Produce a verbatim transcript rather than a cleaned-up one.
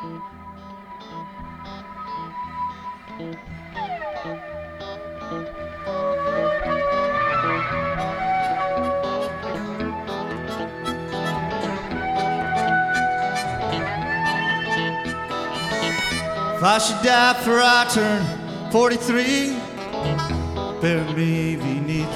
If I should die before I turn forty-three, bury me beneath